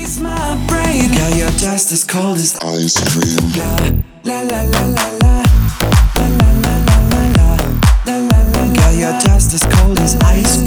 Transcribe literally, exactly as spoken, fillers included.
Girl, you're just as cold as ice cream. La la la la la la la la la la la la la la. Girl, you're just as cold as ice cream.